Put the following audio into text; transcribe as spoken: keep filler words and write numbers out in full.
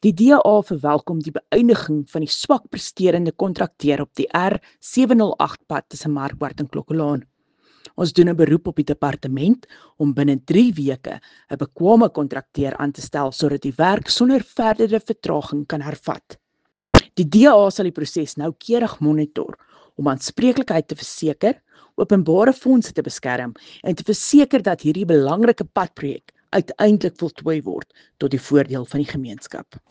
Die D A verwelkom die beëindiging van die swak presterende kontrakteur op die R sewe nul agt pad tussen Markwart en Klokkelaan. Ons doen 'n beroep op die departement om binne drie weke 'n bekwame kontrakteur aan te stel sodat die werk sonder verdere vertraging kan hervat. Die D A sal die proses noukeurig monitor om aanspreeklikheid te verseker, openbare fondse te beskerm en te verseker dat hierdie belangrike padprojek uiteindelik voltooi word tot die voordeel van die gemeenskap.